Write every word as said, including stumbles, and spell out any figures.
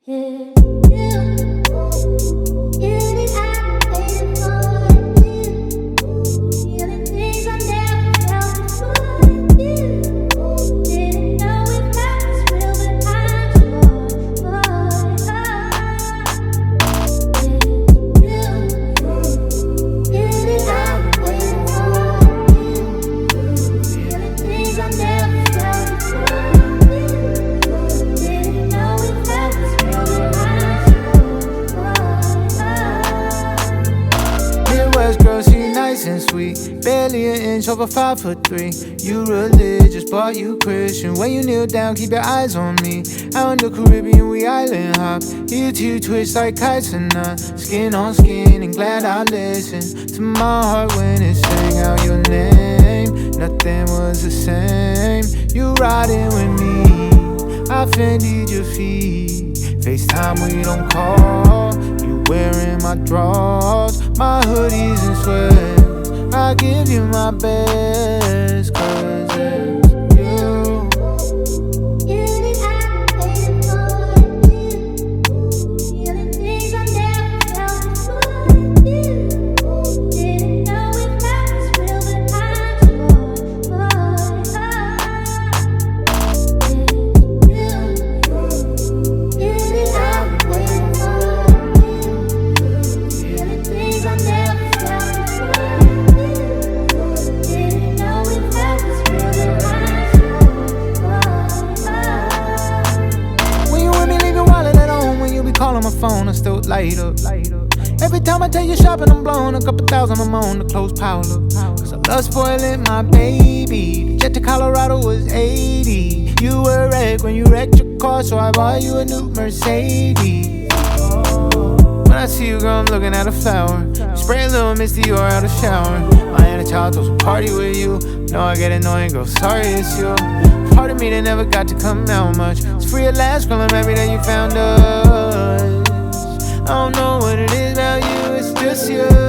Yeah, you, you the I've waited for you. You're the things I never felt before. You didn't know if I was real, but I'm sure. Yeah, you, you the I've waited for you. You're the things I never felt before. Midwest girl, she nice and sweet. Barely an inch over five foot three. You religious, but you Christian. When you kneel down, keep your eyes on me. Out in the Caribbean, we island hop. Ear to you twist like kites and none. Skin on skin, and glad I listened to my heart when it sang out your name. Nothing was the same. You riding with me, I offended your feet. FaceTime, we don't call. You wearing my drawers, my hoodies and sweats. I give you my best, cause it's you. You the I've waited for you. You're the things I never felt before. You didn't know if I was real, but I'm sure. You, you the I've waited for you. You're the things I never felt before. You didn't know if I was real, but I'm sure. When you with me, leave your wallet at home. When you be calling my phone, I still light up. Every time I take you shopping, I'm blowing a couple thousand. I'm on the clothes pile up. Cause I love spoiling my baby. The jet to Colorado was eighty. You were a wreck when you wrecked your car, so I bought you a new Mercedes. When I see you, girl, I'm looking at a flower. You spray a little misty Dior out of shower. My inner child throws a party with you. No, I get annoying, girl, sorry it's you. Part of me that never got to come out much. It's free at last, girl, I'm happy that you found us. I don't know what it is about you, it's just you.